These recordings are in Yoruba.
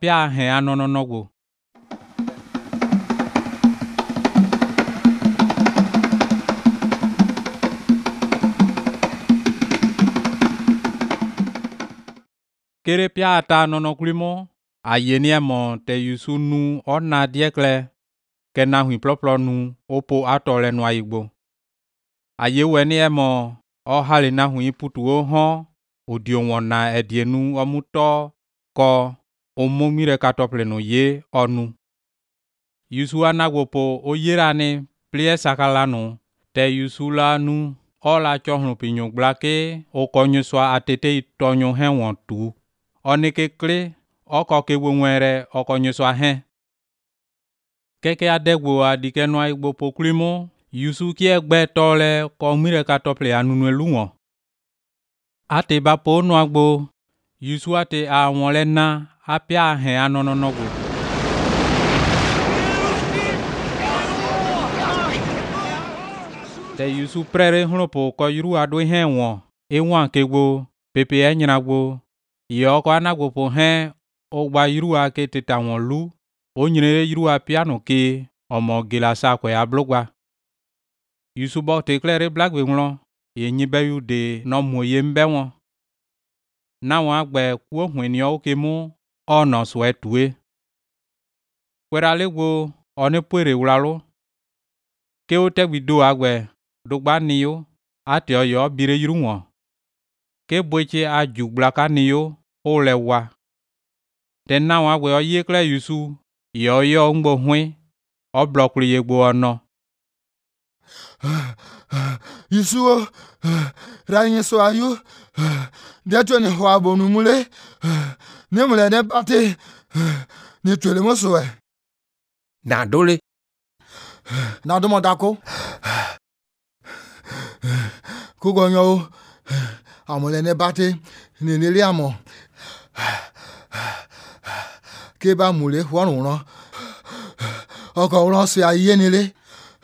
apia he anononogo. Kere pia ata nonokulimo ayeni mo te yusu nu ona diekle kena hui ploplo nu opo atole no aigbo. Aye weni mo o hali na hui putu o ho odio wona edienu omuto ko omomire katople no ye onu. Yusu anagwopo o yirane plie sakalano te yusu la nu ola chohnu pinyo blake o konyuswa atete itonyo henwon tu. Oneke kle oko ke wenwere okonyuswa he. Keke adegwo adike no aigbo poklimo yusu ki egbe tole ko mire katople anunu luwo. Ate bapo no agbo yusu ate a wonle na apia he anononogo. Te yusu prere hlopo ko yuru ado he won ewan kegbo pepe enyiragbo ye oko anagbo po he ogba yuru ake teta won lu onyire yuru apia no ke omo gilasa kwe ablogba. Yusu bo te klere blagbe won ye nyibeyu de no moye mbe won. Na won agbe ku hweni o ke mu ono swetue. Kwera legbo one pere wlalo. Ke o te gbido agbe dogba niyo ate oyo bire yuru won. Ke boiche aju blaka niyo o lewa. Den na won agbe oye kle yusu yo ngbo hwe o blokli yegbo ono. Yusu ranyi so ayu de to ni ho abonu mule ne mule ne pate ni twele mo so e na dole na do mo dako ko gonyo amule ne pate ni nile amo ke ba mule won ran oko ran se aye nile.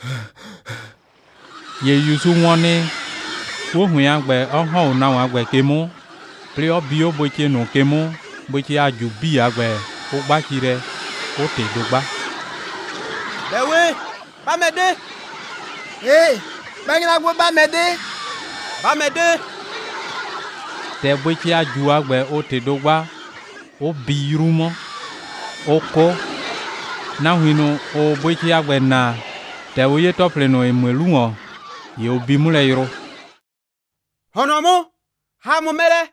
Ye yusu woni wo hu agbe oho na won agbe kemu pli obi o boche no kemu boche aju bi agbe o gba kire o te dogba. Bewe ba mede ba ngina gbo ba mede te boche aju agbe o te dogba o bi rumo o ko na hinu o boche agbe na te o ye tople no emelu won ye obi mule yoro. Honomo hamu mere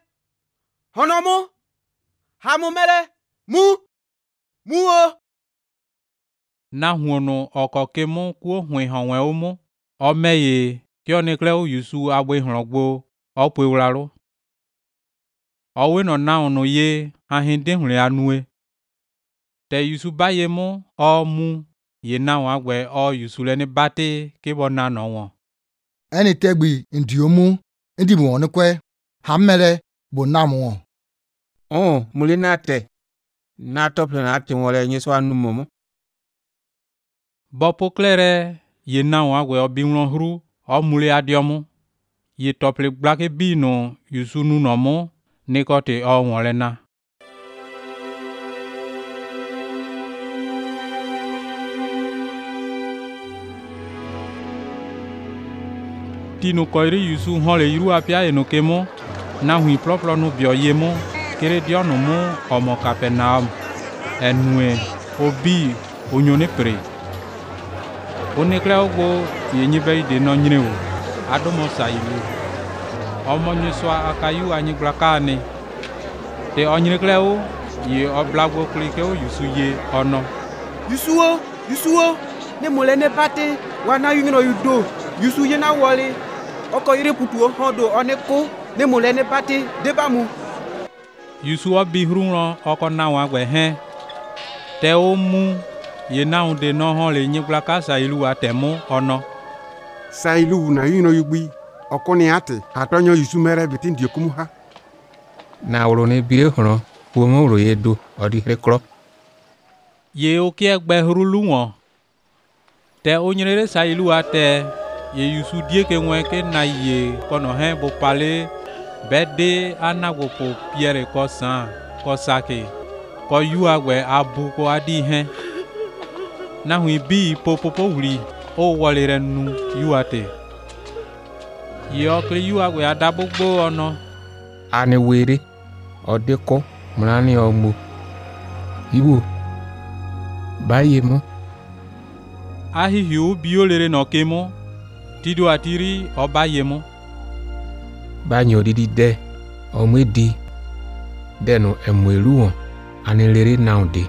mu o. Na huono oko kemu ku hwe hanwe omo o meye ki onikle o yusu agbe hlogbo o pewlalo. Owe no na ono ye ahinde hule anue. Te yusu baye mo o mu ye na won agbe o yusu le ni bate ke bona no won. Eni tegbi ndiomu ndi mo ne kwe hamele bo namu. Mule na te na tople na te wole nyi so anu momo. Bopo klere ye na won agbe obi won hru o mule adiomu. Ye tople blake bi no yusu nu no mo ne kote o wonle na. Tino koiri yusu hole yiru apia eno kemo na hui ploplo no bio yemo kere dio no mo omo Kapernaum enue obi onyone pre onekle ogbo yenyibe de no nyirewo adomo sailu omo nyuswa akayu anyi glakane te onyrekle o ye oblagbo klike o yusu ye ono yusuo ne mole ne pate wana yungino yudo yusu ye na wole oko ire putu hodo oneko ne mole ne pate debamu. Yusu obi hrunro oko na wa gbe he te o mu ye na de no ho le nyiglaka sailu atemu ono sailu na yino yugbi okoni ate atonyo yusu mere bitin diokumu ha na woro ne bire horo wo mo ro yedo odi rekro ye o ki egbe hrulu won te onyere sailu ate ye yusu die ke won ke na ye kono he bo pale bede anagwo po pierre ko san ko sake ko yu agbe abu ko adi he na hui bi popopo wuli o wolere nu yu ate yo kle yu agbe adabogbo ono ani were odeko mrani omu ibu baye mo ahihi obi olere no kemo tido atiri obaye mo banyo didi de omedi denu emwelu won ani lere now de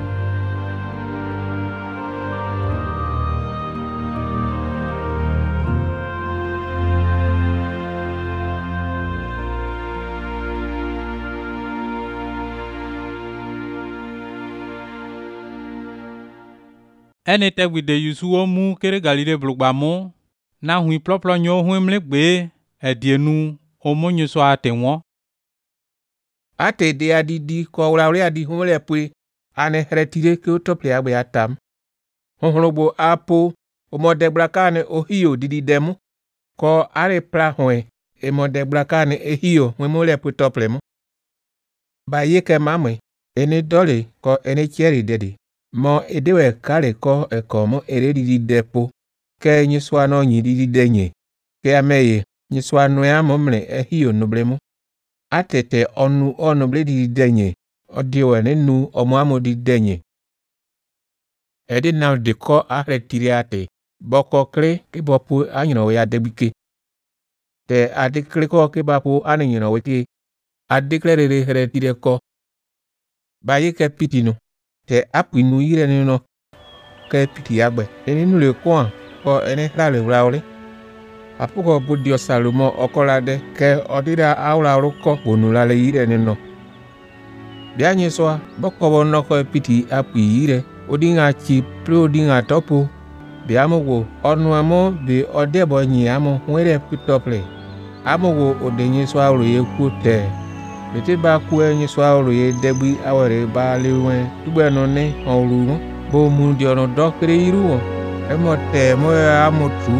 ene tegwide yusu omu kere galile blugbamu na hui ploplo nyo hu mlegbe edienu omonyo so atenwo ate de adidi ko wrawre adi humle pwe ane retire ke otople agbe atam honrogbo apo omodebrakane ohio didi demu ko are pra hwe emodebrakane ehio wemole pwe tople mu ba yeke mamwe ene dole ko ene cheri dedi mo edewe kare ko ekomo ere didi depo ke nyiswano nyi didi denye ke ameye nyiswano ya momle ehio nublemu atete onu onuble didi denye odiwe nenu omuamo didi denye edi now de ko are tiriate boko kre ke bopu anyino ya debike te adikre ko ke bapu anyino weke adikre re tire ko bayi ke pitinu te apinu ire nino ke piti agbe eninu le kwa ko ene rale wrawle apuko budio salumo okolade ke odira awla ko bonulale ire nino bianye so boko bono ko piti api ire odinga chi pro odinga topo biamogo onuamo bi odebo nyiamo were pitople amogo odenye so awlo yekute bete ba ku enyi so awlo ye degbi awere ba lewe tugbe no ne awlu bo mu di ono dokre iru emote mo amotu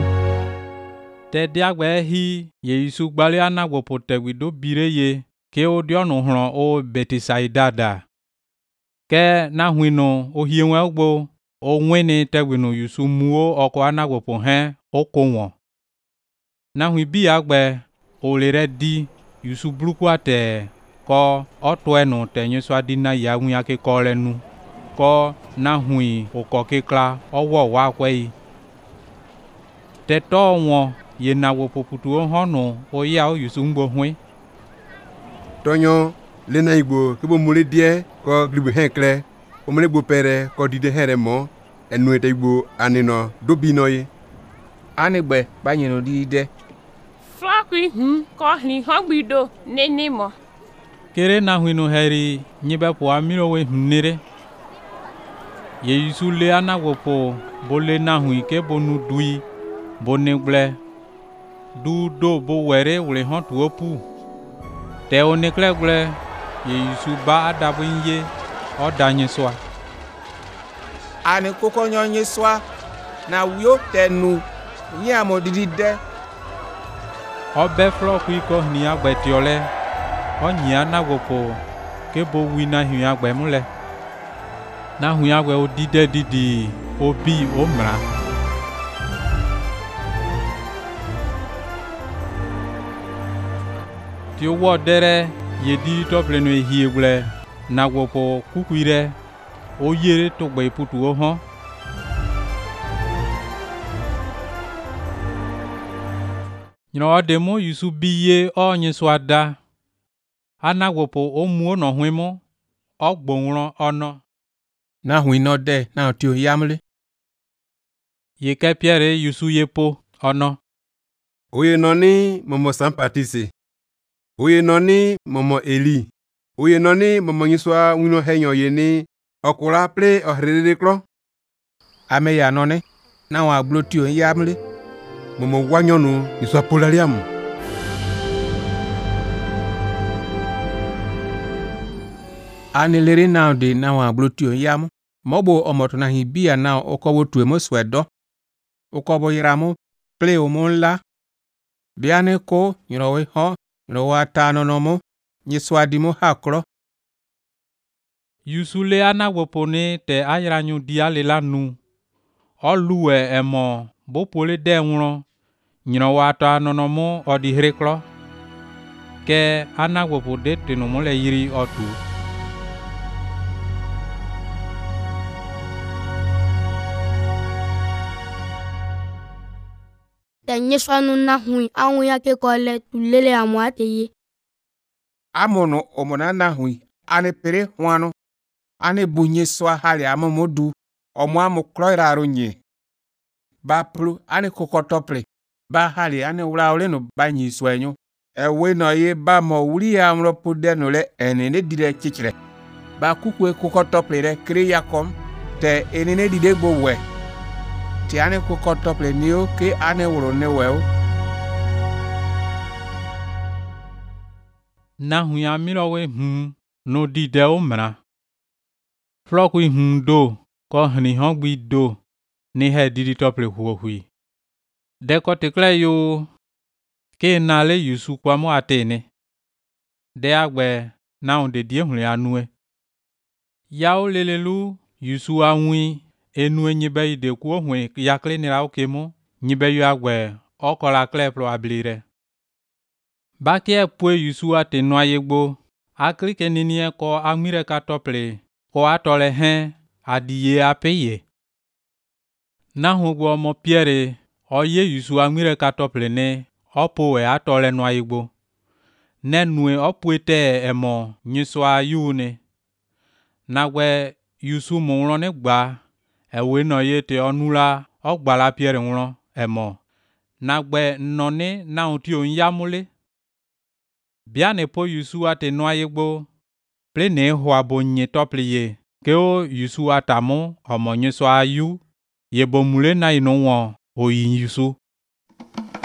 te diagbe hi ye yusu gbali anagbo potegwido bire ye ke odionu hron o betisaidada ke na hwino o hienwe ogbo o nwene tegwino yusu muo oko anagbo po he okonwo na hwi bi agbe o lere di yusu blukwate ko otoenu tenye so adina ya hwi ake kolenu ko na hwi okokekla owo wa kwei teto won ye na wo poputu honu o ya o yusu ngbo hwe tonyo lena igbo kebo mule die ko gribu henkle o mule gbo pere ko dide here mo enu ete igbo anino dobino ye anigbe banyeno dide flakwi ko hli hogbido nenimo kere na hwinu heri nyibe po amiro we hnire ye yusu le anagbo po bole na hwi ke bonu dui bonegble du do bo were wle hon tu opu te oneklegble ye yusu ba adabu nye odanye soa ani koko nyonye swa na wio tenu nyamo didi de obe flo ku iko ni agbeti ole onyi anagopo ke bo wi na hi agbe mule na hu agbe odide didi obi omra ti wo dere ye di tople no hiegble na gopo kukuire o yere to gbe putu o ho nyino demo yusu biye onyi swada anagwopo o mu no hwemo ogbonro ono na hwino de na ti o yamle ye ke piere yusu yepo ono oye noni momo sampatise oye noni momo eli oye noni momo nyiswa wino henyo yeni okura ple ohrere klo ame ya none na wa bloti o yamle momo wanyonu nyiswa polariam anilere now de na wa bloti o yam mobo omoto na hibia na okobo tuemo swedo okobo yiramu ple o monla biane ko nyrowe ho no wa tano no mo nyiswa dimo hakro Yusule anagwopone te ayranyu dia lela nu. Oluwe emo bopole de nwro. Nyino wato anonomo odi hreklo. Ke anagwopode tenomole yiri otu. Tenye swanu na hui anwu yake kole tulele amwate ye. Amono omona na hui ane pere huano ane bunye swa hali amomodu omo amo kloira runye. Ba plu ane kokotople ba hali ane ulaole no banyi swenyo. Ewe no ye ba mo wuli amro pude no le enene dire chichre. Ba kukwe kokotople re kre yakom te enene dide gbo we. Ti ane kokotople niyo ke ane wuro ne weo. Na hui amilowe no dide omra. Flokwi do ko hni hongbi do ni he didi tople huohui. Deko tekle yo ke nale yusu kwa mo atene. De agbe na onde die hule anue. Yao lelelu yusu anwi enue nyibe ide kuo hwe yakle ni la okemo nyibe yu agbe okola kleplo ablire. Bakie pue yusu atenua yegbo aklike ninie ko amire ka tople ko atole hen adiye apeye. Na hugwo mo piere oye yusu amire ka tople ne opowe atole nua yegbo. Ne nue opuete emo nyiswa yune. Nagwe yusu mo ne gba ewe no ye te onula ogbala piere nlo emo. Nagbe none na oti onyamule. Biane po yusu atenua yegbo plene hwa bonye tople ye ke o yusu atamo omo nyiswa yu ye bomule na inonwo oyin yusu.